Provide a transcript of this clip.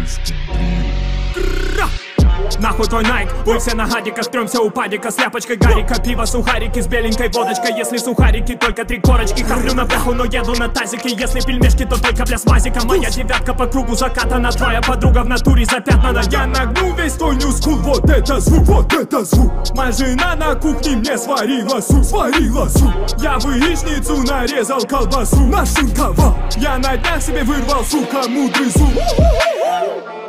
тайский дрил. Нахуй твой найк, вы все на гадиках, трёмся у падика с ляпочкой гарика, пиво, сухарики с беленькой водочкой. Если сухарики, только 3 корочки. Хавлю на бляху, но еду на тазике. Если пельмешки, то только бля с мазиком. Моя девятка по кругу закатана, твоя подруга в натуре запятнана. Я нагну весь твой ньюскул, вот это звук, вот это звук. Моя жена на кухне мне сварила суп, сварила суп. Я в яичницу нарезал колбасу, нашинковал. Я на днях себе вырвал, сука, мудрый зуб.